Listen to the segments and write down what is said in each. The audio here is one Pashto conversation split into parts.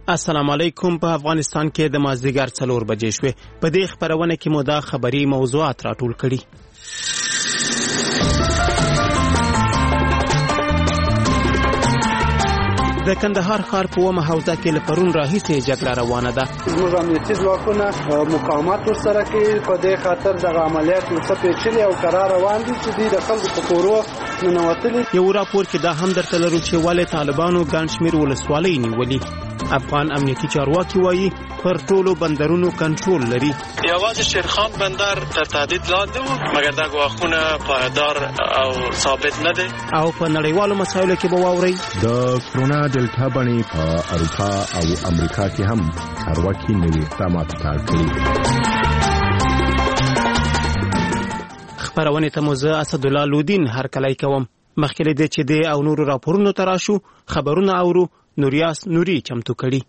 السلام علیکم. په افغانستان کې د مازدیګر 4 بجې شوې. په دې خبرونه کې مو دا خبري موضوعات راټول کړي. د کندهار ښار په ومه حوزه کې له پرون راهیسې جګړه روانه ده. زموږ امنیتي ځواکونه مقاومت ورسره کوي. په دې خاطر دغه عملیات ورته پیچلي او قرار روان دي چې دوی د خلکو په کورو ننوتلي. یو راپور کې دا هم درته لرو چې ولې طالبانو ګڼ شمېر ولسوالۍ نیولي. افغان امنیتي چارواکي وایي پر ټولو بندرونو کنټرول لري. یوازې شیرخان بندر تر تهدید لاندې و، مګر دا ګواښونه پایدار او ثابت نه دي. او په نړیوالو مسایلو کې به واورئ د کرونا ډلټا بڼې په اروپا او امریکا کې هم چارواکي نوي اقدامات پیل کړي. خبرونه ته مو زه اسدالله لودین هرکلی کوم. مخکې له دې چې د او نورو راپورونو ته راشو، خبرونه اورو. نوریاس نوري چمتو کړي.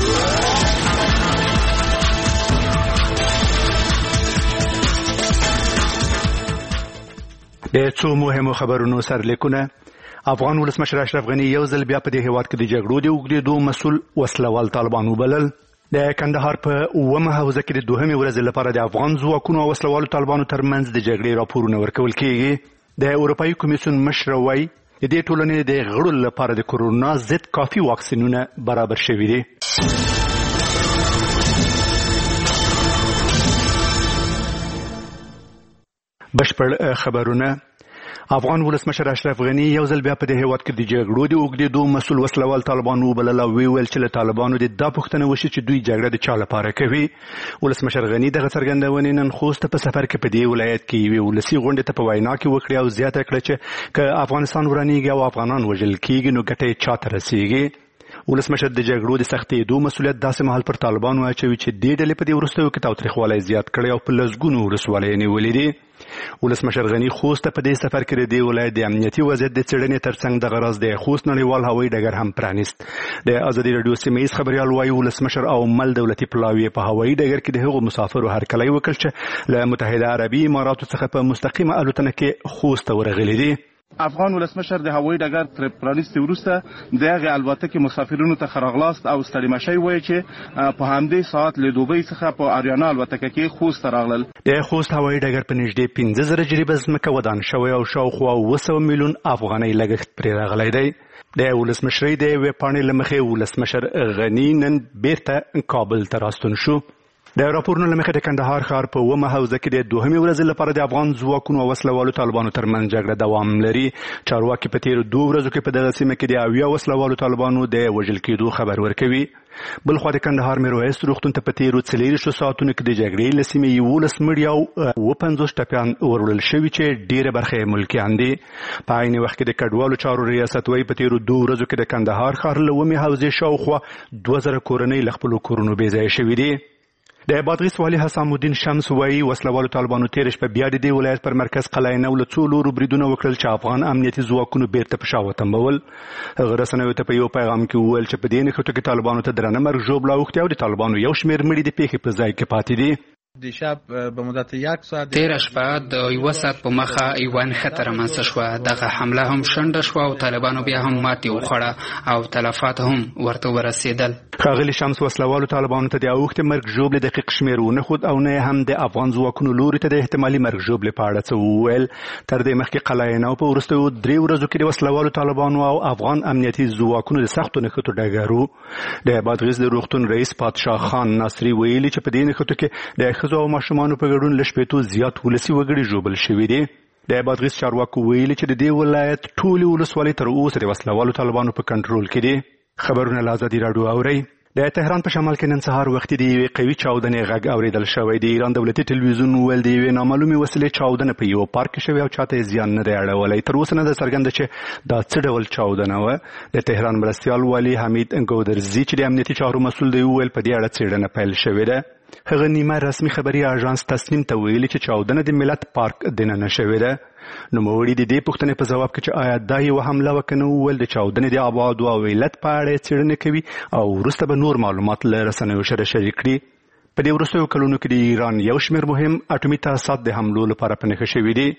د څو مهمو خبرونو سرلیکونه. افغان ولسمشر اشرف غنی یو ځل بیا په دې هیواد کې د جګړو د اوږدېدو مسؤل وسلوال طالبان وبلل. د کندهار په ومه حوزه کې د دوهمې ورځې لپاره د افغان ځواکونو او وسلوالو طالبانو ترمنځ د جګړې راپورونه ورکول کېږي. د اروپایي کمیسیون مشر وایي د دې ټولنې د غړو لپاره د کورونا ضد کافي واکسینونه برابر شوي دي. بشپړ خبرونه. افغان ولسمشر اشرف غنی یو ځل بیا په دې هیواد کې د جګړو د اوږدېدو مسؤل وسلوال طالبان وبلل او ویل چې له طالبانو د دا پوښتنه وشي چې دوی جګړه د چا لپاره کوي. ولسمشر غنی دغه څرګندونې نن خوست په سفر کې په دې ولایت کې یوې ولسي غونډې ته په وینا کې وکړې او زیاته کړه چې که افغانستان ورانیږي او افغانان وژل کېږي نو ګټه یې چاته رسیږي. ولسمشر د جګړو د سختېدو مسؤلیت داسې مهال پر طالبانو اچوي چې دې ډلې په دې وروستیو کې تاوتریخوالی زیات کړی او په لسګونو ولسوالۍ یې نیولې دي. ولسمشر غنی خوست په دې سفر کې د دې ولایت د امنیتي وضعیت د څېړنې ترڅنګ دغه راز د خوست نړیوال هوایي ډګر هم پرانیست. د ازادي راډیو سیمه ییز خبریال وایي ولسمشر او مل دولتي پلاوی په هوایي ډګر کې د هغو مسافرو هرکلی وکړ چې له متحده عربي اماراتو څخه په مستقیمه الوتنه کې خوست ته ورغلي دي. افغان ولسمشر د هوایي ډګر تر پرانیستي وروسته د هغې الوتکې مسافرینو ته ښه راغلاست او ستړي مشئ وایي چې په همدې ساعت له دوبۍ څخه په اریانا الوتکه کې خوست ته راغلل. د خوست هوایي ډګر په نږدې 15,000 جریبه ځمکه ودان شوی او شاوخوا 200 میلیون افغانۍ لګښت پرې راغلی دی. د ولسمشرۍ د یوې پاڼې له مخې ولسمشر غني نن بیرته کابل ته راستون شو. د راپورونو له مخې د کندهار ښار په ومه حوزه کې د دوهمې ورځې لپاره د افغان ځواکونو او وسلوالو طالبانو ترمنځ جګړه دوام لري. چارواکي په تېرو 2 ورځو کې په دغه سیمه کې د 80 وسلوالو طالبانو د وژل کېدو خبر ورکوي. بلخوا د کندهار میرویس روغتون ته په تېرو 4 ساعتونو کې د جګړې له سیمې 11 مړي او 50 ټپیان وروړل شوي چې ډېره برخه یې ملکیان دي. په عین وخت کې د کډوالو چارو ریاست وایي په تېرو 2 ورځو کې د کندهار ښار له ومې حوزې شاوخوا 2000 کورنۍ له خپلو کورونو بې ځایه شوي دي. د بادغیس والي حسام الدین شمس وایي وسلوالو طالبانو تېره شپه بیا د دې ولایت پر مرکز قلعه نو له څو لورو بریدونه وکړل چې افغان امنیتي ځواکونو بیرته په شا وتمبول. هغه رسنیو ته په یو پیغام کې وویل چې په دې نښتو کې طالبانو ته درنه مرګ ژوبله اوښتې او د طالبانو یو شمېر مړي د پیښې په ځای کې پاتې دي. دیشب به مدت 1 ساعت تیره شپه د 1 ساعت په مخه یوه نښته رامنځته شوه. دغه حمله هم شنډه شوه او طالبانو بیا هم ماتې وخوړه او تلفات هم ورته ورسېدل. ښاغلي شمس وسلوالو طالبانو ته د اوښتې مرګ ژوبلې دقیق شمېر ونه ښود او نه هم د افغان ځواکونو لوري ته د احتمالي مرګ ژوبلې په اړه څه وویل. تر دې مخکې قلعه نو په وروستیو 3 ورځو کې د وسلوالو طالبانو او افغان امنیتي ځواکونو د سختو نښتو ډګرو. د بادغیس د روغتون رئیس پادشاه خان ناصري ویلي چې په دې نښتو کې د ښځو او ماشومانو په ګډون له 80 زیات ولسي وګړي ژوبل شوي دي. د بادغیس چارواکو ویلي چې د دې ولایت ټولې ولسوالۍ تر اوسه د وسلوالو طالبانو په کنټرول کې دي. خبرونه له ازادي راډیو اورئ. د تهران په شمال کې نن سهار وختي د یوې قوي چاودنې غږ اورېدل شوی. د ایران دولتي تلویزیون وویل د یوې نامعلومې وسیلې چاودنه په یوه پارک کې شوې او چاته یې زیان نه دی اړولی. تر اوسه نه ده څرګنده چې دا څه ډول چاودنه وه. د تهران مرستیال والي حمید ګودرزي چې د امنیتي چارو مسؤل دی وویل په دې اړه څېړنه پیل شوې ده. هغه نیمه رسمي خبري اژانس تصنیم ته ویلي چې چاودنه د ملت پارک دننه شوې ده. نوموړي د دې پوښتنې په ځواب کې چې آیا دا یوه حمله وه که نه وویل د چاودنې د ابعادو او علت په اړه یې څېړنه کوي او وروسته به نور معلومات له رسنیو سره شریک کړي. په دې وروستیو کلونو کې د ایران یو شمېر مهم اټومي تاسیسات د حملو لپاره په نښه شوي دي.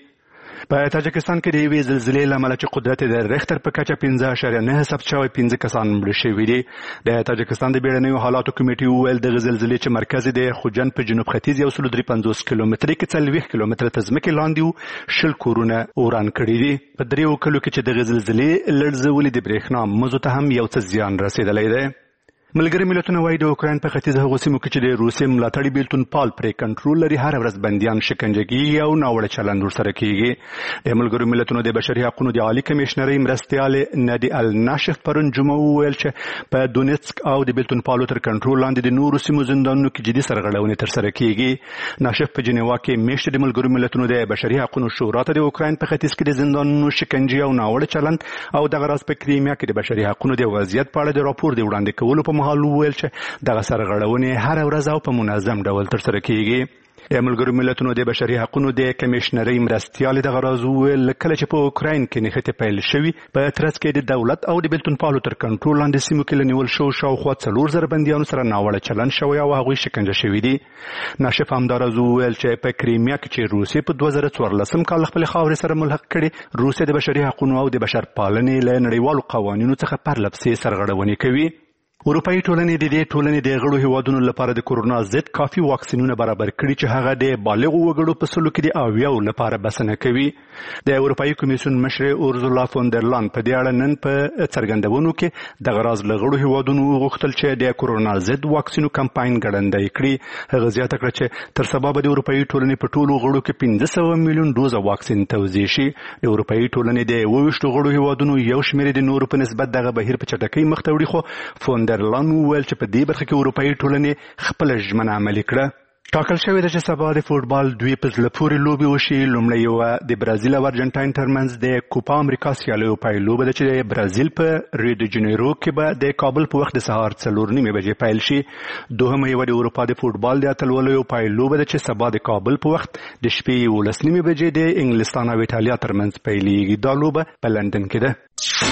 په تاجکستان کې د یوې زلزلې له امله چې قدرت د ریختر په کچه 15.9 ثبت شوی 15 کسان مړه شوي دي. د تاجکستان د بیړنیو حالاتو کمیټې وویل د زلزلې چې مرکز د خوجند په جنوب ختیځ 153 کیلومتر کې 40 کیلومتر ته ځمکې لاندې 10 کورونه وران کړي دي. په دریو کلو کې چې د زلزلې لړزولې د برېښنا مزو ته هم یو څه زیان رسیدلی دی. ملګري ملتونه وايي د اوکراین په ختیځ هغو سیمو کې چې د روسیې ملاتړي بیلتون پال پرې کنټرول لري هر ورځ بندیان شکنجه کیږي او ناوړه چلند ورسره کیږي. د ملګرو ملتونو د بشري حقوقو د عالی کمشنرۍ مرستیالې نادي الناشف پرون جمعه وویل چې په دونیتسک او د بیلتون پالو تر کنټرول لاندې د نورو سیمو زندانونو کې جدي سرغړونې ترسره کیږي. ناشف په جنیوا کې میاشتې د ملګرو ملتونو د بشري حقوقو شورا ته د اوکراین په ختیځ کې د زندانونو شکنجې او ناوړه چلند او دغه راز په کریمیا کې د بشري حقوقو د وضعیت په اړه د راپور د وړاندې کولو په مهال وویل چې دغه سرغړونې هر ورځ او په منظم ډول ترسره کیږي. د ملګرو ملتونو د بشري حقوقو د کمشنرۍ مرستیال دغه راز وویل کله چې په اوکراین کې نښتې پیل شوي په ترڅ کې د دولت او د بیلتون پالو تر کنټرول لاندې سیمو کې له نیول شوو شاوخوا 4,000 بندیانو سره ناوړه چلند شوی او هغوی شکنجه شوي دي. ناشف همداراز وویل چې په کریمیا کې چې روسیې په 2014 کال خپلې خاورې سره ملحق کړي روسیې د بشري حقوقو او د بشرپالنې له نړیوالو قوانینو څخه پرلپسې سرغړونې کوي. اروپایي ټولنې د دې ټولنې د غړو هیوادونو لپاره د کورونا ضد کافي واکسینونه برابر کړي چې هغه د بالغو وګړو په سلو کې د 80 لپاره بسنه کوي. د اروپایي کمیسیون مشر اورزولا فون در لاین په دې اړه نن په څرګندونو کې د غراز له غړو هیوادونو غوښتل چې د کورونا ضد واکسینو کمپاین ګړندی کړي. هغه زیاته کړه چې تر سبا به د اروپایي ټولنې په ټولو غړو کې 500 میلیون ډوزه واکسین توزیع شي. د اروپایي ټولنې د 22 غړو هیوادونو یو شمېر د نورو په نسبت دغه بهیر په چټکۍ مخ ته وړي خو فون در لاین وویل چې په دې برخه کې اروپایي ټولنې خپله ژمنه عملي کړه. ټاکل شوې ده چې سبا د فوټبال دوی په زړه پورې لوبې وشي. لومړی یوه د برازیل او ارجنټاین ترمنځ د کوپا امریکا سیالیو پای لوبه ده چې د برازیل په ریو د جنیرو کې به د کابل په وخت د سهار 4:30 بجې پیل شي. دوهمه یوه د اروپا د فوټبال د اتلولیو پای لوبه ده چې سبا د کابل په وخت د شپې 11:30 بجې د انګلستان او ایټالیا ترمنځ پیلېږي. دا لوبه په لندن کې ده.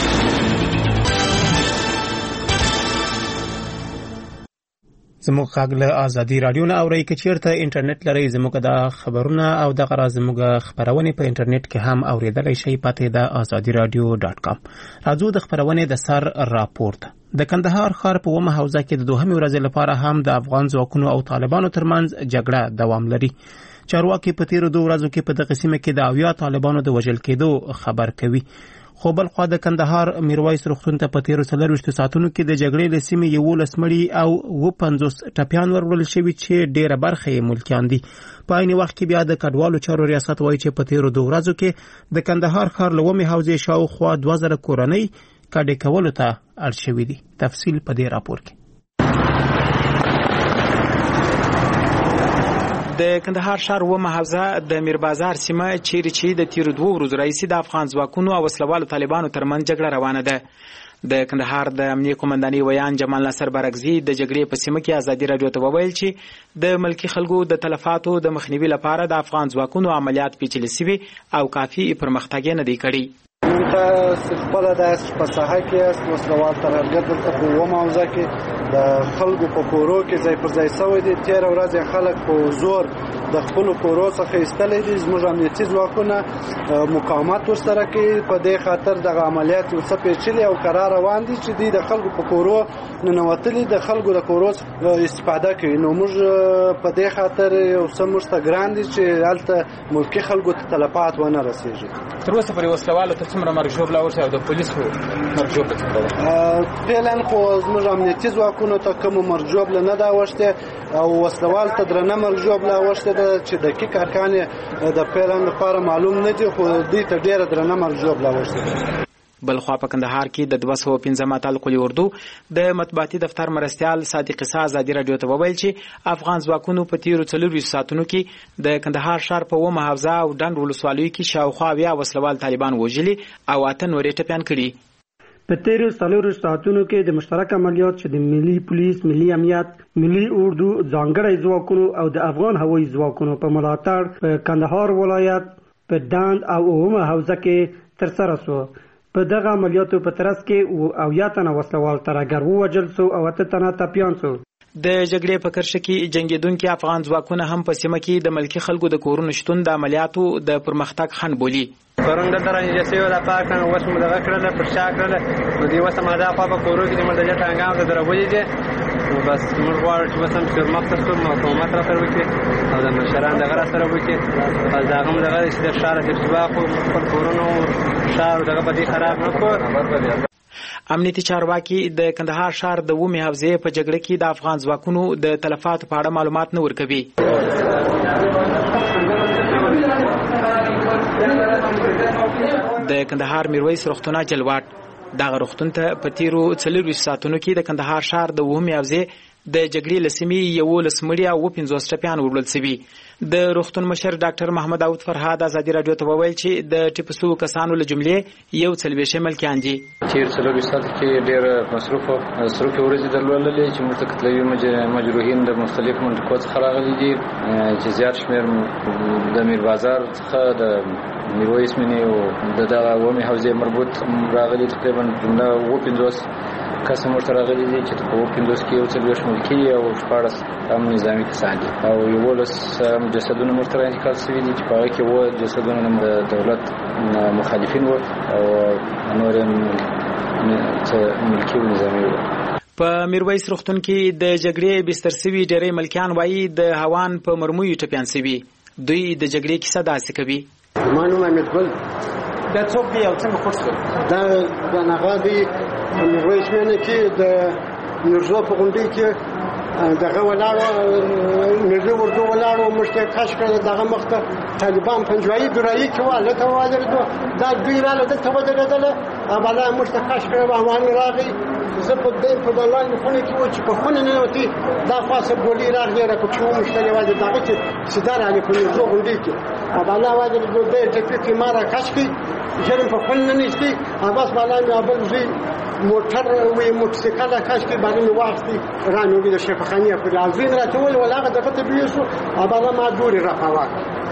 زموږ غږ له ازادي راډیو نه اورئ که چیرته انټرنیټ لرئ زموږ د خبرونه او دغه راز زموږ خپرونې په انټرنیټ کې هم اوریدلی شئ. پته د azadiradio.com. راځو د خپرونې د سر راپورت. د کندهار ښار په ومه حوزه کې د دوهمې ورځې لپاره هم د افغان ځواکونو او طالبانو ترمنځ جګړه دوام لري. چارواکي په تیرو 2 ورځو کې په دغه سیمه کې د 80 طالبانو د وژل کېدو خبر کوي. خو بل خوا د کندهار میرویس روغتون ته په تیرو 24 ساعتونو کې د جګړې له سیمې 11 مړي او 50 ټپیان وروړل شوي چې ډیره برخه یې ملکیان دي. په عین وخت کې بیا د کډوالو چارو ریاست وایي چې په تیرو 2 ورځو کې د کندهار ښار له ومې حوزې شاوخوا 2000 کورنۍ کډې کولو ته اړ شوي دي. تفصیل په دې راپور کې. د کندهار ښار ومه حوزه د میر بازار سیمه چیرې چې د تیرو 2 ورځو راهیسې د افغان ځواکونو او وسلوالو طالبانو ترمنځ جګړه روانه ده. د کندهار د امنیه قومندانۍ ویان جمال ناصر برګزي د جګړې په سیمه کې ازادي راډیو ته وویل چې د ملکي خلکو د تلفاتو د مخنیوي لپاره د افغان ځواکونو عملیات پیچلي سوي او کافي پرمختګ نه دی کړی. خپل د په ساحه کې وسلوال ترهګر دلته په ومه حوزه کې د خلکو په کورو کې ځای پر ځای شوی دي. تیر ورځ خلک په زور د خپل کورو څخه ایستلې دي. زموږ امنیتي ځواکونه مقاومت ورسره کوي. په دې خاطر دغه عملیات یو څه پیچلي او قرار روان دي چې د خلکو په کورو ننوتلي د خلکو د کورو استفاده کوي. نو موږ په دې خاطر یو څه موږ ته ګران دي چې هلته ملکي خلکو ته تلفات ونه رسېږي. تر اوسه پورې وسلوالو ته څومره مرګ ژوبله وشوه او د پولیسو مرګ ژوبله څومره ده؟ فعلا خو زموږ امنیتي ځواکونو ته کومه مرګ ژوبله نه ده اوښتې او وسلوال ته درنه مرګ ژوبله اوښتې ده چې دقیق ارقام یې د فعلا لپاره معلوم نه دي خو دوی ته ډېره درنه مرګ ژوبله اوښتې ده. بلخوا په کندهار کې د 215 اتل قلی اردو د مطبوعاتي دفتر مرستیال صادق قصا ازادي راډیو ته وویل چې افغان ځواکونو په تیرو 24 ساعتونو کې د کندهار ښار په ومه حوزه او ډنډ ولسوالیو کې شاوخوا 20 وسلوال طالبان وژلي او 8 نورې ټپیان کړي. په تیرو 24 ساعتونو کې د مشترک عملیات چې د ملي پولیس، ملي امنیت، ملي اردو، ځانګړي ځواکونو او د افغان هوایي ځواکونو په ملاتړ په کندهار ولایت په ډنډ او ومه حوزه کې ترسره شو. په دغه عملیاتو په ترڅ کې 80 تنه وسلوال ترهګر ووژل شو او 8 تنه ټپیان شو. د جګړې په کرښه کې جنگیدونکو افغان ځواکونه هم په سیمه کې د ملکی خلکو د کورونو شتون د عملیاتو د پرمختګ خنډ بولي. پرون د درنګ یسیو د پاکن وس مو دغه کړل پر شا کړل نو دی وسه ماده په کورو کې د مرده څنګه د درولې دي نو بس موږ غواړو چې وسم پر مقصد ټول حکومت را سره وکړي او د مشران دغه را سره وکړي او داغه دغه د شهر د اتباع په کورونو شهر دغه بدی خراب نه کړ. امنیتي چارواکي د کندهار شهر د ومه حوزې په جګړه کې د افغان ځواکونو د تلفاتو په اړه معلومات نه ورکوي. د کندهار میرویس روغتون جلواټ دغه روغتون ته په تیرو 24 ساعتونو کې د کندهار شهر د ومه حوزې د جګړې لسمې یو لسمړی او 50 ټپيان وړل شوی. د روغتون مشر ډاکټر محمد داود فرهاد ازادي رادیو ته وویل چې د ټیپسو کسانو له جملې یو څلوي شمل کاندي چې څلوي ساعت کې ډېر مصروف ورځې درلودلې چې موږ تکلیف مجروحین د مختلفو منطقو څخه راغلي دي چې زیات شمېر د میر بازار څخه د میرویس منی او د دغه ومه حوزې مربوط راغلي تقریبا 50 کس مرته راغلي دي چې په 50 کې یو څلوي ملکی او 14 هم نظامی کسان دي او یو ولس جسدونه مرته انتقال شوي دي چې په هغه کې و جسدونه د دولت مخالفین و او نور ملکی او نظامی و. په میرویس روغتون کې د جګړې بستر شوي ډېری ملکیان وایي د هوان په مرمویو ټپیان شوي. دوی د جګړې کیسه داسې کوي. مانو محمد ګل دا څوک دی او څنګه خورس دا د نغادي میرویس منه کې د نرزو په غونډې کې دغه ولاړو نرزو ورته ولاړو مشته کاش کړه دغه مخته طالبان پنځوي درایي کې واله ته واجر دا دوی رااله ته ودرېدل اوباله مشته کاش کړه وان راغی زه په دې په دلان خونه کې و چې په خونه نه وتی دا خاصه ګولې راغی را کوم مشته واجر دغه چې سیدار علي په نرزو غونډې کې اوباله واجر دې ټکي کې مارا کاش کی جرم په خونه نه نشتی اوباس بالا مې ابل زی موټر وی موټرسایکل کاش کې باندې واختی رانو کې د شفاخانه په لازم راټول ولاغه دغه ته بیسو اوباله ما دوري راخوا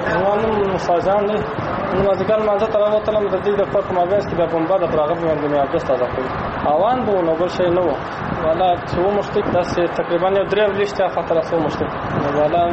نو سازان نه نو ځکه ما زه تر وته لم د دې د فرق ما بس کې د بمبا د پراغه باندې مې اجازه تازه کړې اوان بو نو بل شي نو ولا څو مشتک داسې تقریبا یو درې لشته خطر څو مشتک ولا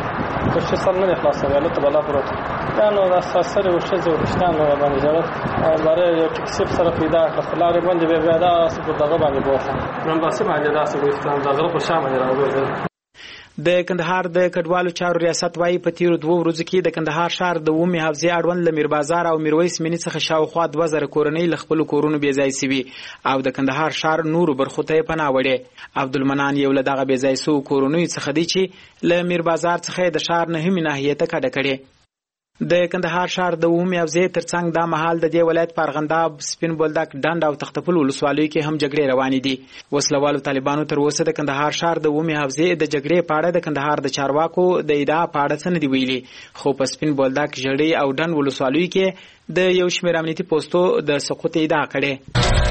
څه سر نه خلاصه ولا ته بلا پروت دا نو اساسره وشزه ورشتان نو باندې جوړ لاره یو ټیکسي سره پیدا خپلاره باندې به بیا دا څه دغه باندې بوخه نن باسه باندې دا څه وستان دغه په شامه راوړل. د کندهار د کډوالو چارو ریاست وايي په تیرو 2 ورځو کې د کندهار شهر د ومه حوزې اړوند لمیر بازار او میرویس منی څخه شاوخوا 2000 کورنۍ ل خپل کورونو بې ځای سوي او د کندهار شهر نور برخو ته پناه وړي. عبدالمنان یو له دغه بې ځای سو کورنۍ څخه دی چې لمیر بازار څخه د شهر نه هم ناحیه ته کډه کړي. د کندهار شهر د ومه حوزې ترڅنګ د محل د دې ولایت پارغنداب سپین بولدک ډند او تختپل ولسوالیو کې هم جګړې روانې دي. وسلوالو طالبانو تر اوسه د کندهار شهر د ومه حوزې د جګړې په اړه د کندهار د چارواکو د ادعا په اړه څه نه دی ویلي خو په سپین بولدک ژړې او ډند ولسوالیو کې د یو شمېر امنیتي پوسټو د سقوط ادعا کړې.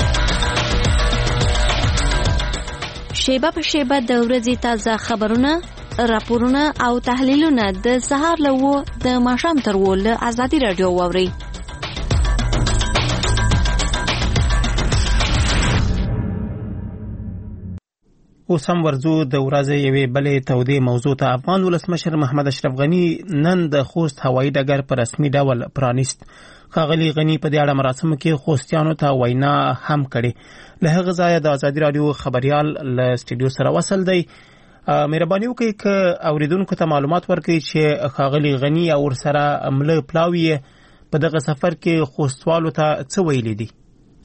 شیبه په شیبه د ورځې تازه خبرونه راپورونه او تحلیلونه د سهار له د ماښام تر له ازادي رادیو واوري. اوس هم ورځو د ورځې یوې بلې تودې موضوع ته. افغان ولسمشر محمد اشرف غني نن د خوست هوایي ډګر په رسمي ډول پرانیست. ښاغلي غني په دې اړه مراسمو کې خوستیانو ته وینا هم کړې. له هغه ځایه د ازادي رادیو خبريال له سټډیو سره وصل دی. مهرباني وکړئ که اوریدونکو ته معلومات ورکړئ چې ښاغلي غني او ورسره مله پلاوي په دغه سفر کې خوستوالو ته څه ویلي دي.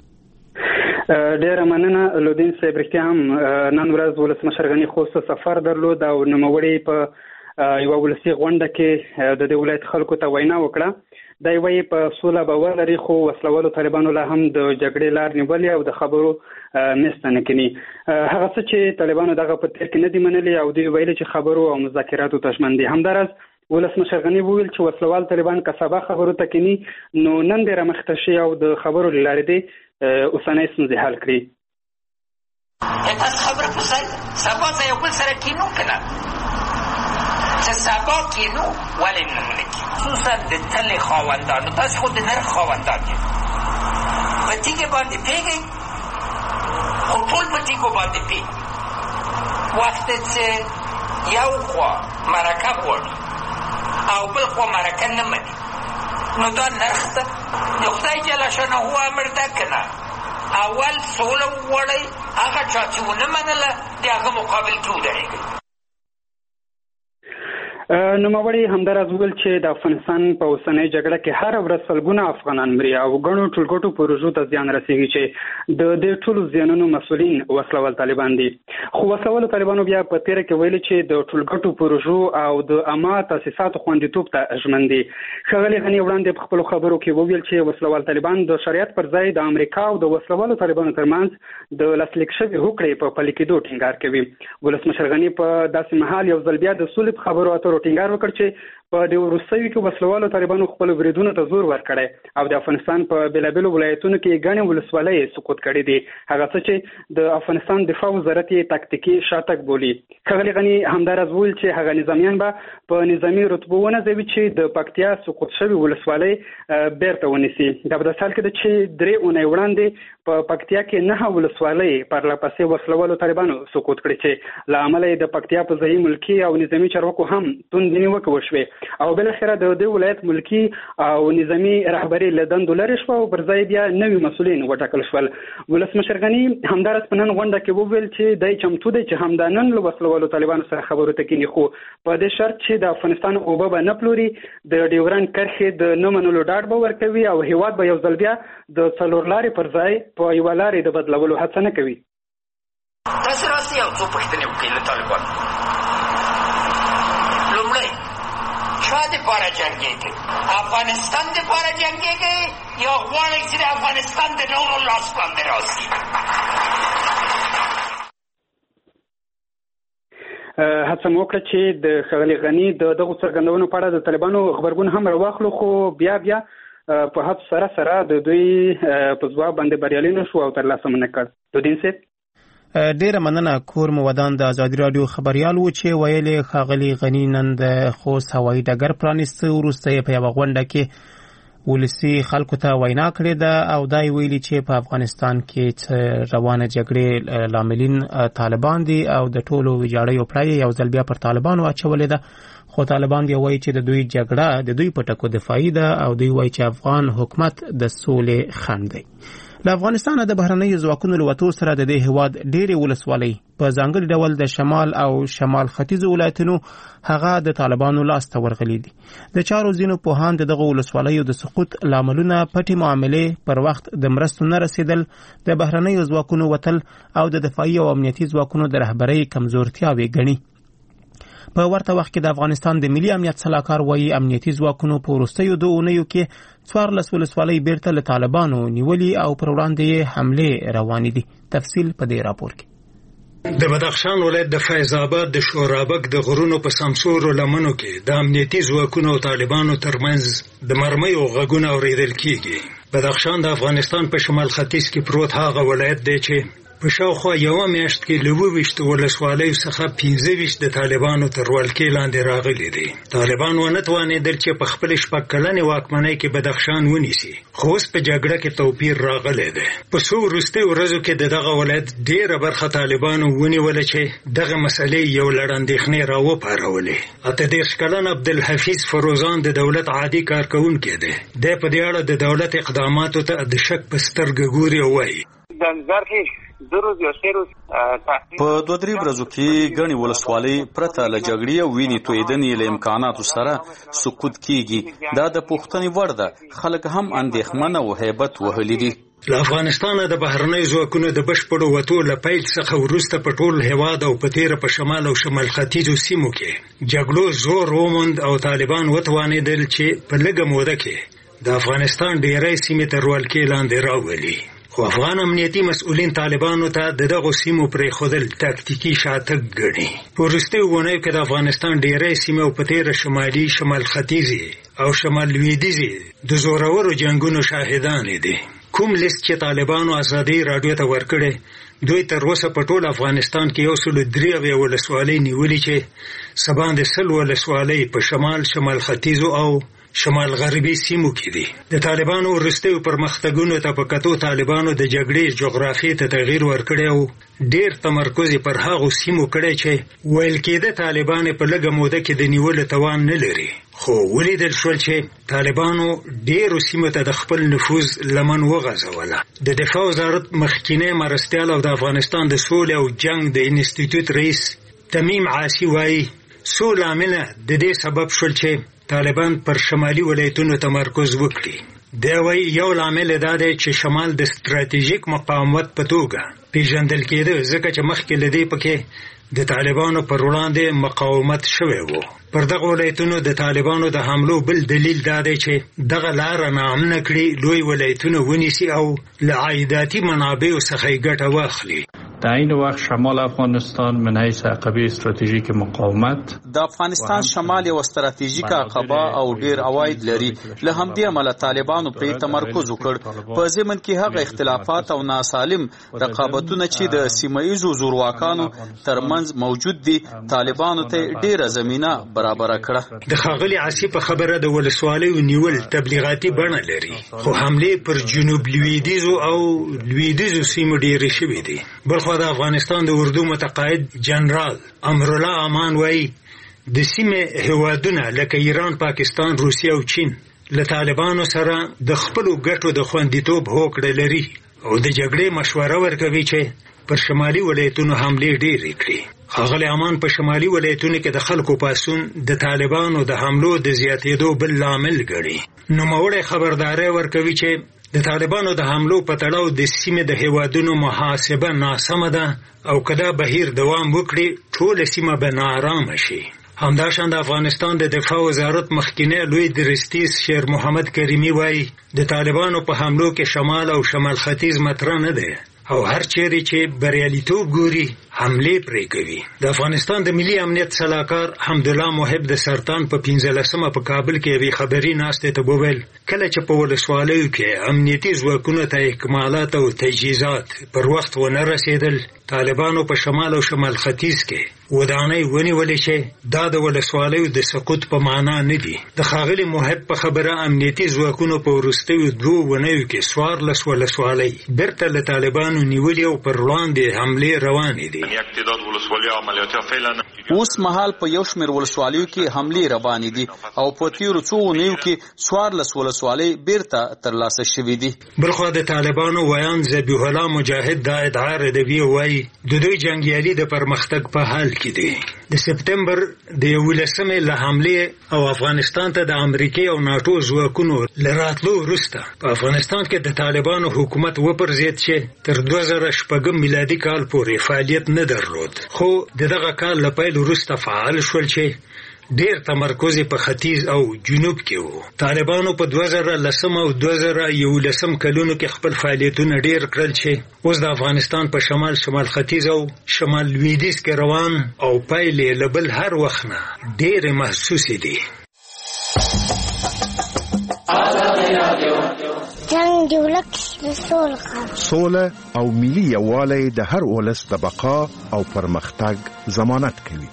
ډیره مننه لودین صاحب. رښتیا هم نن ورځ ولسمشر غني خوست سفر درلود او نوموړي په یو ولسي غونډه کې د دې ولایت خلکو ته وینا وکړه. دا وایي په سوله باور لري خو وسلوالو طالبانو له هم د جګړې لار نیولې او د خبرو مستنه کوي. هغه څه چې طالبانو دغه په تیر کې نه دی منلي او دوی ویلي چې خبرو او مذاکراتو ته ژمن دي. همدارس ولسمشر غني وویل چې وسلوال طالبان که سبا خبرو ته کوي نو نن ډېره مخته شي او د خبرو له لارې دې اوسنۍ ستونزې حل کړي. تاسو خبره په ځای سبا ځای یو بل سره کینو کنه چې سبا کینو ولې نه مونږ خصوصا د تلې خاوندانو تاسو خو د نر خاوندان دي په تیګه باندې پیږي خو ټول په تیګو باندې پیږي وخت چې یو خوا مرکه غواړي او بل خوا مرکه نه مني نو دا نرخ ده د خدای جل شانه امر ده که نه اول سوله وغواړئ هغه چا چې ونه منله د هغه مقابل کې ودرېږئ. نوموړي همداراز وویل چې د افغانستان په اوسنۍ جګړه کې هره ورځ سلګونه افغانان مري او ګڼو ټولګټو پروژو ته زیان رسېږي چې د دې ټولو زیانونو مسؤلین وسلوال طالبان دي. خو وسلوالو طالبانو بیا په تېره کې ویلي چې د ټولګټو پروژو او د عامه تاسیساتو خوندیتوب ته ژمن دي. ښاغلي غني وړاندې په خپلو خبرو کې وویل چې وسلوال طالبان د شریعت پر ځای د امریکا او د وسلوالو طالبانو ترمنځ د لاسلیک شوې هوکړې په پلي کېدو ټینګار کوي. ولسمشر غني په داسې مهال یو ځل بیا د سولې په خبرو اترو ټینګار وکړ چې په د وروستیو کې وسلوالو طالبانو خپل بریدونو ته زور ورکړی او د افغانستان په بېلابېلو ولایتونو کې ګڼې ولسوالۍ سقوط کړي دي، هغه څه چې د افغانستان دفاع وزارت یې تاکتیکي شاتګ بولي. ښاغلي غني همداراز وویل چې هغه نظامیان به په نظامي رتبو ونځوي چې د پکتیا سقوط شوې ولسوالۍ بیرته ونیسي. دا په داسې حال کې ده چې 3 اونۍ وړاندې په پکتیا کې 9 ولسوالۍ پرله پسې وسلوالو طالبانو سقوط کړي چې له امله یې د پکتیا په ځایي ملکي او نظامي چارواکو هم توندې نیوکې وشوې او بالاخره د دې ولایت ملکي او نظامي رهبري له دندو لرې شوه او پر ځای بیا نوي مسؤلین وټاکل شول. ولسمشر غني همداراز په نن غونډه کې وویل چې دی چمتو دی چې همدا نن له وسلوالو طالبانو سره خبرو ته کینی، خو په دې شرط چې د افغانستان اوبه به نه پلوري، د ډیورنډ کرښې د نه منلو ډاډ به ورکوي او هیواد به یو ځل بیا د څلور لارې پر ځای په یوه لارې د بدلولو هڅه نه کوي. تاسو راسئ یو څو پوښتنې وکړئ له طالبانو. لومړی چا دپاره جنګېږئ؟ افغانستان دپاره جنګېږئ یا غواړئ چې د افغانستان د نورو لاس باندې راسي؟ هڅه مو وکړه چې د ښاغلي غني د دغو څرګندونو په اړه د طالبانو غبرګون هم راواخلو، خو بیا په هڅو سره د دوی په ځواب باندې بریالي نه شو او ترلاسه مو نه کړ. دودین صاحب ډیره مننه. کور مو ودان د ازادي راډیو خبريال و چې ویلې ښاغلي غني نن د خوست هوایي ډګر پرانیسته، وروسته یې په یوه غونډه کې ولسي خلکو ته وینا کړې ده او دا یې ویلي چې په افغانستان کې روانه جګړې لاملین طالبان دي او د ټولو ویجاړیو پړه یو ځل بیا پر طالبانو اچولې ده، خو طالبان بیا وایي چې د دوی جګړه د دوی په ټکو دفاعي ده او دوی وایي چې افغان حکومت د سولې خنډ دی. له افغانستانه د بهرنیو ځواکونو له وتو سره د دې هیواد ډېرې ولسوالۍ په ځانګړي ډول د شمال او شمال ختیځو ولایتونو هغه د طالبانو لاس ته ورغلي دي. د چارو ځینو پوهان د دغو ولسوالیو د سقوط لاملونه پټې معاملې، پر وخت د مرستو نه رسیدل، د بهرنیو ځواکونو وتل او د دفاعي او امنیتي ځواکونو د رهبرۍ کمزورتیاوې ګڼي. په ورته وخت کې د افغانستان د ملي امنیت سلاکار وایي امنیتي ځواکونو په وروستیو 2 اونیو کې 14 ولسوالۍ بیرته له طالبانو نیولي او پر وړاندې یې حملې روانې دي. تفصیل په دې راپور کې. د بدخشان ولایت د فیض آباد د شورابک د غرونو په سمسورو لمنو کې د امنیتي ځواکونو او طالبانو ترمنځ د مرمیو غږونه اورېدل کېږي. بدخشان د افغانستان په شمال ختیځ کې پروت هغه ولایت دی چې په شاوخوا یوه میاشت کې له 22 ولسوالیو څخه 15 د طالبانو تر ولکې لاندې راغلي دي. طالبان ونه توانېدل چې په خپل 6 کلنې واکمنۍ کې بدخشان ونیسي، خو اوس په جګړه کې توپیر راغلی دی. په څو وروستیو ورځو کې دغه ولایت ډېره برخه طالبانو ونیوله چې دغه مسئلې یو لړ اندېښنې راوپارولې. 38 کلن عبدالحفیظ فروزان د دولت عادي کارکوونکی دی. دی په دې اړه د دولت اقداماتو ته د شک په سترګه ګوري او وایي په 2-3 ورځو کې ګڼې ولسوالۍ پرته له جګړې او وینې تویدنې له امکاناتو سره سقوط کیږي. دا د پوښتنې وړ ده. خلک هم اندېښمن او هیبت وهلي دي. له افغانستانه د بهرنیو ځواکونو د بشپړو وتو له پیل څخه وروسته په ټول هېواد او په تېره په شمال او شمال ختیځو سیمو کې جګړو زور وموند او طالبان وتوانېدل چې په لږه موده کې د افغانستان ډېری سیمې تر ولکې لاندې راولي. خو افغان امنیتي مسؤلین طالبانو ته دغو سیمو پرېښودل تاکتیکي شاتګ ګڼي. په وروستیو اونیو کې د افغانستان ډېری سیمې او په تېره شمالي شمال ختیځې او شمال لویدیځې د زورورو جنګونو شاهدانې دي. کوم لیست چې طالبانو ازادي راډیو ته ورکړی، دوی تر اوسه په ټول افغانستان کې 103 ولسوالۍ نیولي چې سبا د 100 ولسوالۍ په شمال شمال ختیځو او شمال غربي سیمو کې دي. د طالبانو وروستیو پرمختګونو ته په کتو طالبانو د جګړې جغرافیې ته تغییر ورکړی او ډېر تمرکز پر هغو سیمو کړی چې ویل کېده طالبان په لږه موده کې د نیولو توان نه لري. خو ولیدل شول چې طالبانو ډېرو سیمو ته د خپل نفوذ لمن وغځوله. د دفاع وزارت مخکینی مرستیال او د افغانستان د سولې او جنگ د انسټیټیوټ رئیس تمیم عاصي وایي څو لامله د دې سبب شول چې طالبان پر شمالي ولایتونو تمرکز وکړي. دی وایي یو لامل دا دی چې شمال د ستراتیژیک مقاومت په توګه پیژندل کېده ځکه چې مخکې له دې پکې د طالبانو پر وړاندې مقاومت شوی و. پر دغه ولایتونو د طالبانو د حملو بل دلیل دا دی چې دغه لاره ناامنه کړي، لوی ولایتونه ونیسي او له عایداتي منابعو څخه یې ګټه واخلي. در این وقت شمال افغانستان من حیث عقبه استراتیژیک مقاومت د افغانستان شمال یو استراتیژیک عقبه او ډیر عواید لري. له همدې امله طالبانو پرې تمرکز وکړ. په ضمن کې هغه اختلافات او ناسالم رقابتونه چې د سیمایي زورواکانو ترمنځ موجود دي طالبانو ته ډیره زمینه برابر کړه. د ښاغلي عاصي په خبره د ولسوالیو نیول تبلیغاتي بڼه لري، خو حملې پر جنوب لویدیځو او لویدیځو سیمو ډیرې شوې دي. بلخو د افغانستان د اردو متقاعد جنرال امرالله امان وایي د سیمې هیوادونه لکه ایران، پاکستان، روسیه او چین له طالبانو سره د خپلو ګټو د خوندیتوب هوکړه لري او د جګړې مشوره ورکوي چې پر شمالي ولایتونو حملې ډېرې کړي. ښاغلی امان په شمالي ولایتونو کې د خلکو پاڅون د طالبانو د حملو د زیاتېدو بل لامل ګڼي. نوموړی خبرداری ورکوي چې د طالبانو د حملو په تړاو د سیمې د هیوادونو محاسبه ناسمه ده او که دا بهیر دوام وکړي ټوله سیمه به ناارامه شي. همداشان د افغانستان د دفاع وزارت مخکینی لوی درستیز شیر محمد کریمی وایي د طالبانو په حملو کې شمال او شمال ختیځ مطرح نه دی او هر چیرې چې بریالیتوب ګوري حملې پرې کوي. د افغانستان د ملي امنیت سلاکار حمدالله محب د سرطان په 15مه په کابل کې یوې خبري ناستې ته وویل کله چې په ولسوالیو کې امنیتي ځواکونو ته اکمالات او تجهیزات پر وخت ونه رسېدل طالبانو په شمال او شمال ختیځ کې ودانۍ ونیولې چې دا د ولسوالیو د سقوط په معنا نه دي. د ښاغلي محب په خبره امنیتي ځواکونو په وروستیو 2 اونیو کې 14 ولسوالۍ بیرته له طالبانو نیولې او پر وړاندې حملې روانې دي. اوس مهال په یو شمېر ولسوالیو کې حملې روانې دي او په تیرو 2 اونیو کې 14 ولسوالۍ بیرته ترلاسه شوې دي. بلخوا د طالبانو ویان ذبیح الله مجاهد دا ادعا ردوي وایي د دوی جنګیالي د پرمختګ په حال کې دي. د سپتمبر د 11مې له حملې او افغانستان ته د امریکای او ناتو ځواکونو له راتلو وروسته په افغانستان کې د طالبانو حکومت وپرځېد چې تر 2006 میلادي کال پورې فعالیت نه درلود، خو دغه کال له پیل وروسته فعال شول چې ډیر تمرکز په ختیځ او جنوب کې وو. طالبانو په 2010 او 2011 کلونو کې خپل فعالیتونه ډیر کړل چې اوس د افغانستان په شمال ختیځ او شمال لویدیځ کې روان او پایلې له بل هر وخت نه ډیر محسوسې دي. جنگ د ولس سوله او ملي یووالی د هر ولس د بقا او پرمختګ ضمانت کوي.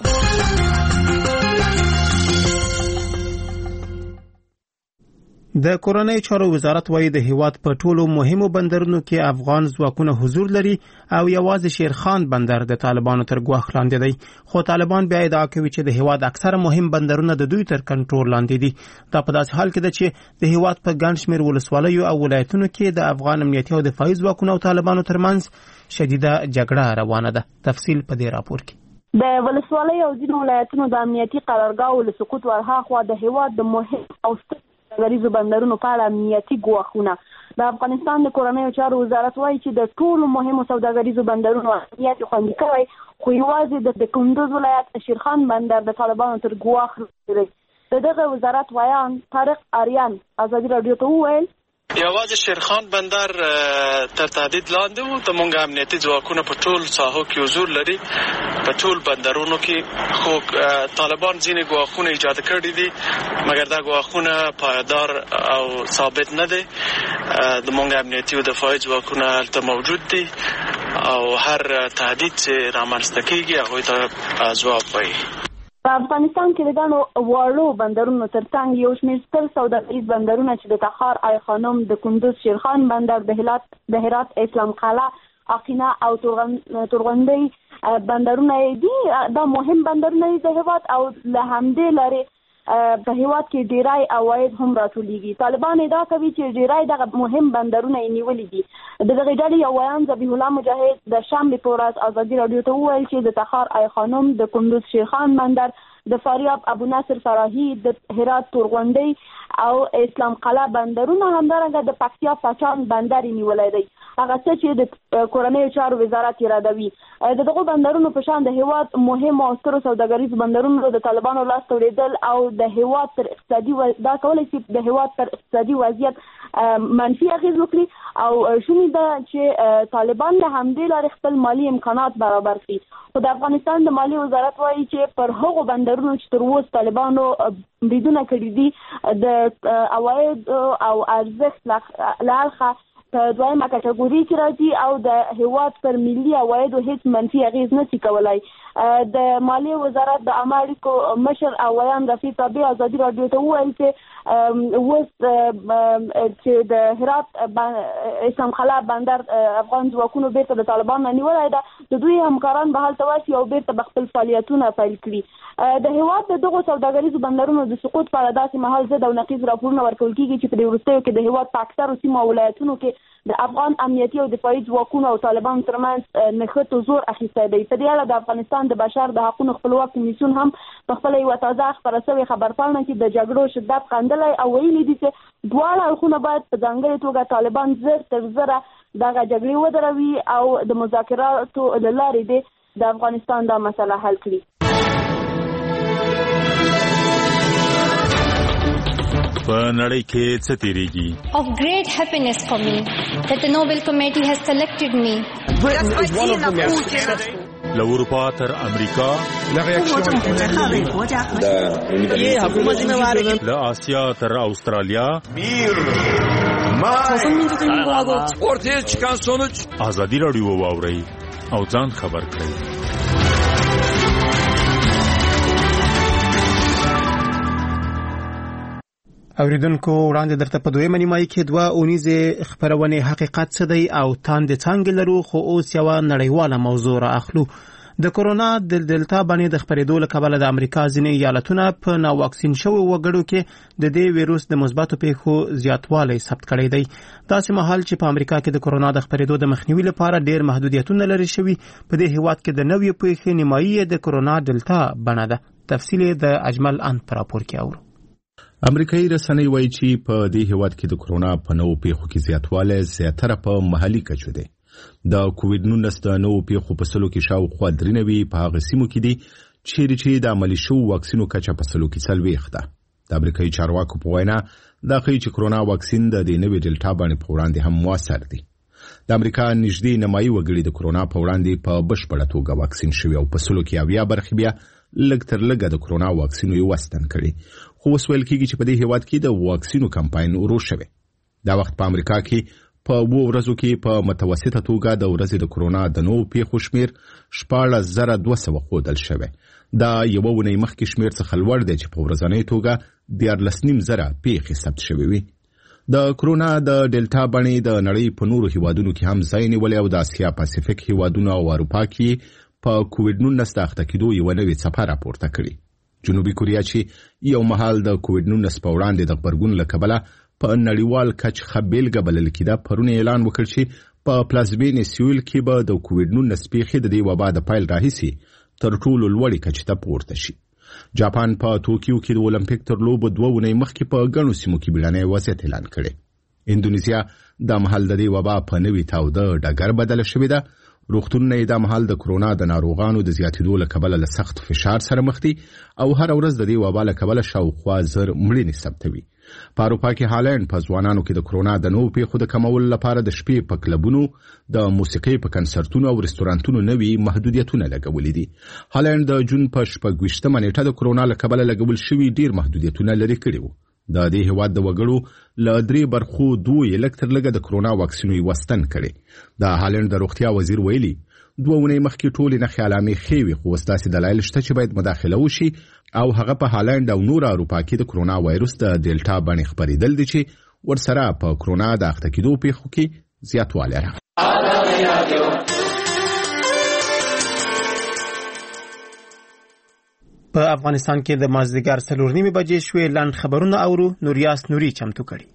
د کورنۍ چارو وزارت وايي د هیواد په ټولو مهمو بندرونو کې افغان ځواکونه حضور لري او یوازې شیرخان بندر د طالبانو تر ګواښ لاندې دی، خو طالبان بیا ادعا کوي چې د هیواد اکثره مهم بندرونه د دوی تر کنټرول لاندې دي. دا په داسې حال کې ده چې د هیواد په ګڼ شمېر ولسوالیو او ولایتونو کې د افغان امنیتي او دفاعي ځواکونو او طالبانو ترمنځ شدیده جګړه روانه ده. تفصیل په دې راپور کې. د ولسوالۍ او ځینو ولایتونو د امنیتي قرارګاهو له سقوط ورهاخوا د هیواد د مهم او غریزو بندرونو په اړه امنیتي ګواښونه. د افغانستان د کورنۍ چارو وزارت وایي چې د ټولو مهمو سوداګریزو بندرونو امنیت خوندي کوي، خو یوازې د کندوز ولایت شیرخان بندر د طالبانو تر ګواښ لري. دغه وزارت وایان طارق آریان ازادي رادیو ته وویل یوازې شیرخان بندر تر تهدید لاندې وو. د مونږ امنیتي ځواکونه په ټول ساحو کې حضور لري، په ټول بندرونو کې، خو طالبان ځینې ګواښونه ایجاد کړي دي مګر دا ګواښونه پایدار او ثابت نه دي. د مونږ امنیتي او دفاعي ځواکونه هلته موجود دي او هر تهدید چې رامنځته کېږي هغوی ته ځواب وایي. په افغانستان کې د ګڼو واړو بندرونو ترڅنګ یو شمېر ستر سوداګریز بندرونه چې د تخار آی خانم، د کندوز شیرخان بندر، د هرات اسلام قلعه، اقینه او تورغونډۍ بندرونه دي. دا مهم بندرونه دي د هېواد او له همدې لارې په هېواد کې ډیری عواید هم راټولیږي. طالبان ادعا کوي چې ډیری دغه مهم بندرونه یې نیولي دي. د دغې ډلې یو ویان ذبیح الله مجاهد د شنبې په ورځ ازادي راډیو ته وویل چې د تخار آی خانم، د کندوز شیرخان بندر، د فاریاب ابو نصر فراهي، د هرات تورغونډۍ او اسلام قلعه بندرونه همدارنګه د پکتیا فاچان بندر نیولای دی. هغه څه چې د کورنیو چارو وزارت یادوي. د دغو بندرونو په شان د هېواد مهم او سترو سوداګریز بندرونو د طالبانو لاس ته وړېدل او د هېواد پر اقتصادي دا کولی شي د هېواد پر اقتصادي وضعیت منفي اغېز وکړي او شونې ده چې طالبان له همدې لارې خپل مالي امکانات برابر کړي. خو د افغانستان د مالی وزارت وایي چې پر هغو بندرونو چې تر اوسه طالبانو بریدونه کړي دي د عواید او ارزښت له اړخه په دویمه کټګوري کې راځي او د هېواد پر ملي عوایدو هیڅ منفي اغېز نشي کولی. د مالی وزارت د عامه اړیکو مشر او ویان رفیع تابع ازادي راډیو ته وویل چې اوس چې د هرات اسلام قلعه بندر افغان ځواکونو بیرته د طالبانو نه نیولی ده، د دوی همکاران به هلته ورشي او بیرته به خپل فعالیتونه پیل کړي. د هېواد د دغو سوداګریزو بندرونو د سقوط په اړه داسې مهال ضد او نقیض راپورونه ورکول کېږي چې په دې وروستیو کې د هېواد په اکثرو سیمو او ولایتونو کې د افغان امنیتي او دفاعي ځواکونو او طالبانو ترمنځ نښتو زور اخیستی دی. په دې اړه د افغانستان د بشر د حقونو خپلواک کمیسیون هم په خپله یوه تازه خپره شوې خبرپاڼه کې د جګړو شدت خندلی او ویلي دي چې دواړه اړخونه باید په ځانګړې توګه طالبان زر تر زره دغه جګړې ودروي او د مذاکراتو له لارې دې د افغانستان دا مسله حل کړي. په نړۍ کې څه تیریږي؟ Of great happiness for me that the Nobel Committee has selected me. له اروپا تر امریکا، له آسیا تر استرالیا، ازادي راډیو واورئ او ځان خبر کړئ. اوریدونکو وړاندې درته په دویمه نیمایي کې دوه اونیزې خپرونې حقیقت څه دی او تاندې څانګې لرو، خو اوس یوه نړیواله موضوع را اخلو. د کورونا د دلتا باندې د خپرېدو له کبله د امریکا ځینې ایالتونه په ناواکسین شویو وګړو کې د دې ویروس د مثبتو پیښو زیاتوالی ثبت کړی دی. داسې مهال چې په امریکا کې د کورونا د خپرېدو د مخنیوي لپاره ډېر محدودیتونه لرې شوي، په دې هېواد کې د نوې پیښې نیمایي د کورونا دلتا بڼه ده. تفصیل د اجمل ان په راپور کې اورو. امریکایي رسنۍ وایي چې په دې هېواد کې د کورونا په نوو پیښو کې زیاتوالی زیاتره په محلي کچو دی. د کووډ-19 د نوو پیښو په سلو کې شاوخوا 93 په هغه سیمو کې دي چیرې چې د عملي شوو واکسینو کچه په سلو کې 40 ده. د امریکایي چارواکو په وینا دا ښیي چې کورونا واکسین د دې نوې ډلټا باندې په وړاندې هم موثر دی. د امریکا نږدې نیمایي وګړي د کورونا په وړاندې په بشپړه توګه واکسین شوي او په سلو کې 70 برخې بیا لږ تر لږه د کورونا واکسینو یې وستن کړي. خو اوس ویل کېږي چې په دې هېواد کې د واکسینو کمپاین ورو شوی. دا وخت په امریکا کې په 2 ورځو کې په متوسطه توګه د ورځې د کورونا د نوو پیښو شمېر 14,200 ښودل شوی. دا یوه اونۍ مخکې شمېر څخه لوړ دی چې په ورځنۍ توګه 14,500 پیښې ثبت شوې وي. د کورونا د ډلټا بڼې د نړۍ په نورو هېوادونو کې هم ځای نیولی او د اسیا پاسفیک هېوادونو او اروپا کې په کووډ-19 د اخته کېدو یوه نوې څپه راپورته کړې. جنوبي کوریا چې یو مهال د کووډ-19 په وړاندې د غبرګون له کبله په نړیوال کچ ښه بېلګه بلل کېده، پرون اعلان وکړ چې په پلازمینې سیول کې به د کووډ-19 پیښې د دې وبا د پیل راهیسې تر ټولو لوړې کچې ته پورته شي. جاپان په توکیو کې د اولمپیک تر لوبو 2 اونۍ مخکې په ګڼو سیمو کې بیړنی وضعیت اعلان کړی. اندونیزیا د مهال د دې وبا په نوي تاوده ډګر بدله شوې ده. روغتونونه یې د مهال د کورونا د ناروغانو د زیاتېدو له کبله له سخت فشار سره مخ دي او هر ورځ د دې وبا له کبله شاوخوا 1000 مړینې ثبتوي. په اروپا کې هالند په ځوانانو کې د کورونا د نوو پیښو د کمولو لپاره د شپې په کلبونو، د موسیقۍ په کنسرتونو او رستورانتونو نوي محدودیتونه لګولي دي. هالند د جون په 26مه نیټه د کورونا له کبله لګول شوي ډیر محدودیتونه لرې کړي وو. د دې هېواد د وګړو له 3 برخو 2 یې لږ تر لږه د کورونا واکسینو یې وستن کړي. د هالند د روغتیا وزیر ویلي 2 اونۍ مخکې ټولې نښې علامې ښې وې، خو اوس داسې دلایل شته چې باید مداخله وشي او هغه په هالند او نور اروپا کې د کرونا وایروس د ډیلټا باندې خبرېدل دي چې ورسره په کرونا د اخته کېدو پیښو کې زیاتوالی راغلی. په افغانستان کې د مازدیګر 4:30 بجې شوې لاند خبرونه اورو. نوریاس نوري چمتو کړي.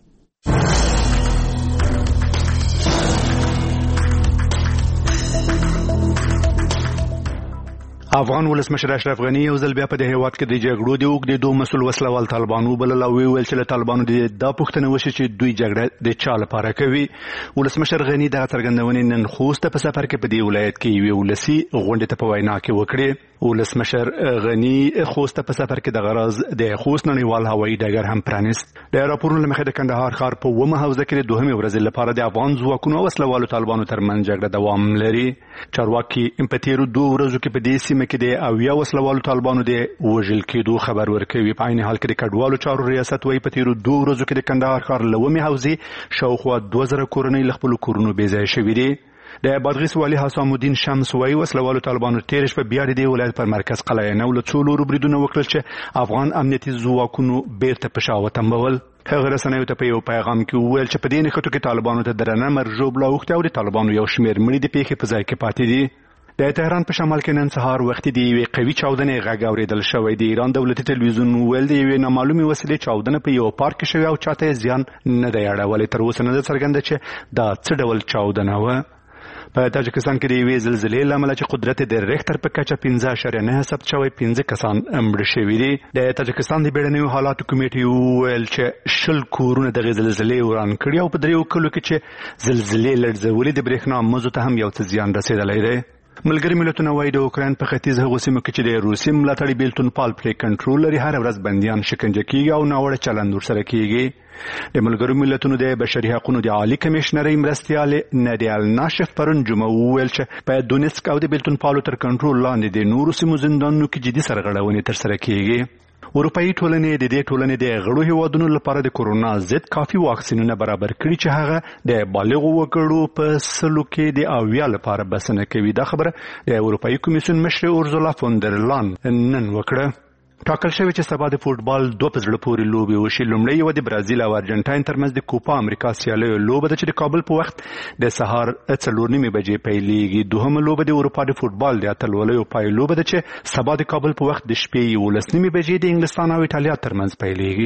افغان ولسمشر اشرف غنی یو ځل بیا په دې هیواد کې د جګړو د اوږدېدو مسؤل وسلوال طالبانو بلل او ویل چې له طالبانو د پوښتنه وشي چې دوی جګړه د چا لپاره کوي. ولسمشر غنی د څرګندونې نن خوست په سفر کې په دې ولایت کې یو ولسی غونډه ته په وینا کې وکړي. ولسمشر غنی خوست په سفر کې د غرض د خوست نړیوال هوایي ډګر هم پرانیست. د راپورونو لمخې د کندهار ښار په ومه حوزه کې د دوهمې ورځې لپاره د افغان ځواکونو او وسلوالو طالبانو ترمنځ جګړه دوام لري. چارواکي امپتیرو 2 ورځو کې په دې سیمه کې د اویا وسلوالو طالبانو د وژل کېدو خبر ورکوي. په عین حال کې د کډوالو چارو ریاست وايي په تیرو 2 ورځو کې د کندهار ښار لومې حوزې شاوخوا 2000 کورنۍ له خپل کورونو بې ځای شوي دي. د بادغیس والی حسام الدین شمس وايي وسلوالو طالبانو تیر شپه بیا د ولایت پر مرکز قلعه نو له څو لورو بریدونه وکړل چې افغان امنیتي ځواکونو بیرته پښاو وتمبول. هغه رسنیو ته په یو پیغام کې وویل چې په دې نښتو کې طالبانو ته درنه مرجوب لا وخت او د طالبانو یو شمیر مړي د پیښې په ځای کې پاتې دي. د تهران په شمال کې نن سهار وخت دی یو قوي چاودنې غږ اوریدل شوې دی. ایران دولتي تلویزیون ویل دی یو نامعلومه وسیله چاودنه په یو پارک کې شوې او چاته زیان نه دی اړولې. تر اوسه نه څرګنده چې دا څه ډول چاودنه و. په تاجکستان کې د یوې زلزلې له امله چې قدرت د ریختر په کچه 15.9 ثبت شوی 15 کسان مړه شوي دي. د تاجکستان د بیړنیو حالاتو کمیټې وویل چې 10 کورونه د زلزلې وران کړي او په 3 کلو کې چې زلزلې لړزولې د برېښنا مزو ته هم یو څه زیان رسېدلی دی. ملګری ملتونه وايي د اوکراین په ختیځ هغو سیمو کې چې د روسي ملاتړي بیلتون پال پرې کنټرول لري هر ورځ بندیان شکنجه کیږي او ناوړه چلند ورسره کیږي. د ملګرو ملتونو د بشري حقوقو د عالی کمشنرۍ مرستیال نادیال ناشف پرون جمعه وویل چې په دونیسک او د بیلتون پالو تر کنټرول لاندې د نورو سیمو زندانونو کې جدي سرغړونې ترسره کیږي. اروپאי ټولنې د دې ټولنې د غړو هیوادونو لپاره د کورونا ضد کافي واکسینونه برابر کړي چې هغه د بالغو وګړو په سلو کې د اویا لپاره بسنه کوي. دا خبره د اروپאי کمیسیون مشر اورزولا فوندرلان نن وکړه. ټاکل شوی چې سبا د فوټبال 2 په زړه پورې لوبې وشي. لومړی یو د برازیل او ارجنټاین ترمنځ د کوپا امریکا سیالیو لوبه ده چې د کابل په وخت د سهار 4:30 بجې پیلېږي. دوهمه لوبه د اروپا د فوټبال د اتلولیو پای لوبه ده چې سبا د کابل په وخت د شپې 11:30 بجې د انګلستان او ایټالیا ترمنځ پیلېږي.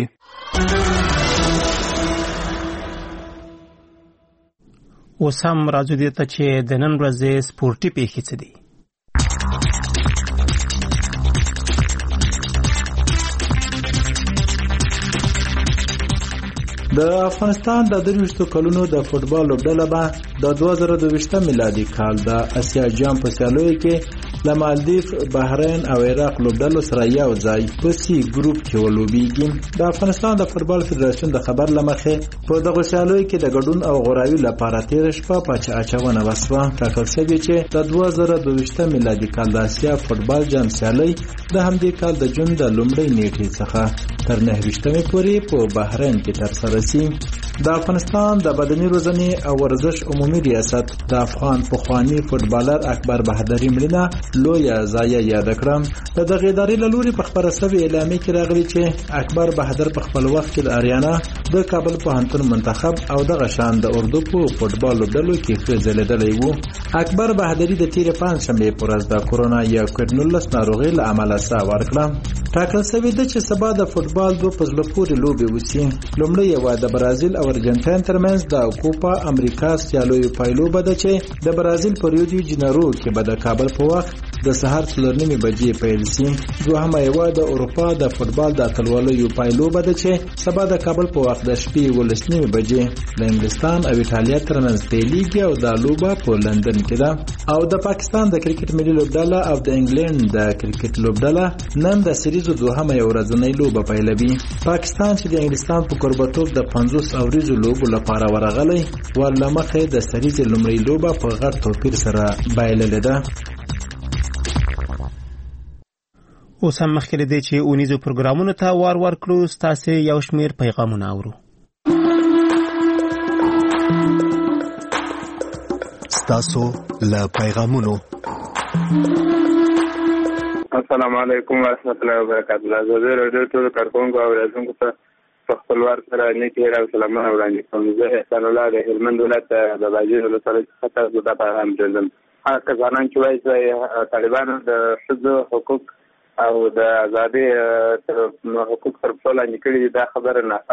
اوس هم راځو دې ته چې د نن ورځې سپورټي پیښې څه دي. د افغانستان د 23 کلونو د فوټبال لوبډله به د 2022 میلادي کال د اسیا جام په سیالیو کې د مالدیف، بحرین او عراق لوبډلو سره یو ځای په سی ګروپ کې ولوبېږي. د افغانستان د فوټبال فدراسیون د خبر لمخې په دغه سیالیو کې د ګډون او غوراوي لپاره تیر شپه پاچا اچونه وسوه. ټاکل شوی چې د 2022 میلادي کال د اسیا فوټبال جام سیالي د همدې کال د جون د لومړۍ نیټې څخه تر 9 پورې په بحرین کې ترسره شي. د افغانستان د بدني روزنې او ورزش عمومي ریاست د افغان پخوانی فوټبالر اکبر بهادری مړینه لویه ضایعه یاد کړه. د دغه ادارې له لوري په خبره شوې اعلامیه کې راغلي چې اکبر بهادر په خپل وخت کې د اریانا د کابل پوهنتون منتخب او دغه شان د اردو په فوټبال لوبډلو کې ښه ځلېدلی و. اکبر بهادری د تیر پنځشنبه په ورځ د کورونا یا کووډ-19 ناروغۍ له امله ساه ورکړه. ټاکل شوی دی چې سبا د فوټبال 2 په زړه پورې لوبې وشي. لومړی یو د برازیل او ارجنټاین ترمنځ د کوپا امریکا سیالیو پایلوبه ده چې د برازیل په ریو دی جنیرو کې به د کابل په وخت د سهار 4:30 بجې پیل شي. دوهمه یو د اروپا د فوټبال د اتلولیو پایلوبه ده چې سبا د کابل په وخت د شپې 11:30 بجې د انګلستان او ایټالیا ترمنځ پیلېږي او د لوبه په لندن کې ده. او د پاکستان د کرکټ ملي لوبډله او د انګلند د کرکټ لوبډله نن د سریزو دوهمه ورځنۍ لوبه پیلوي. پاکستان چې د انګلستان په قربتوب د 50 اوریزو لوبو لپاره ورغلی ولمخې د سریزې لومړۍ لوبه په غټ توپیر سره بایللې ده. اوس هم مخکې دی چې اونیزو پروګرامونو ته وار ورکړو. ستاسې یو شمیر پیغامونه اورو. ستاسو له پیغامونو. السلام علیکم ورحمۃ اللہ وبرکاتہ. ازادي راډیو ټول کارکونکو او اوریدونکو ته په خپلوار سره نیک هیله او سلامونه وړاندې کوم. زه احسان الله د هلمند ولایت د باجوړ ولسوالۍ څخه تاسو ته پیغام درلم. هغه کسان چې وایي چې طالبانو د ښځو حقوق او د ازادي حقوق پر ټول باندې کړي دا خبره نه